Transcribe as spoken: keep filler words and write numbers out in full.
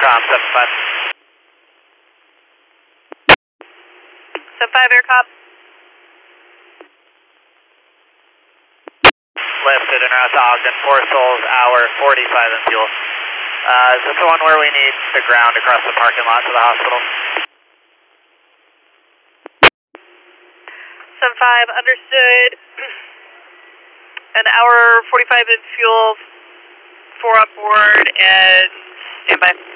Aircom, seven five. seven five Aircom. Lifted and route to Ogden, four souls, hour, forty-five in fuel. Uh, is this the one where we need the ground across the parking lot to the hospital? seven five, understood. An hour, forty-five in fuel, four on board, and stand by.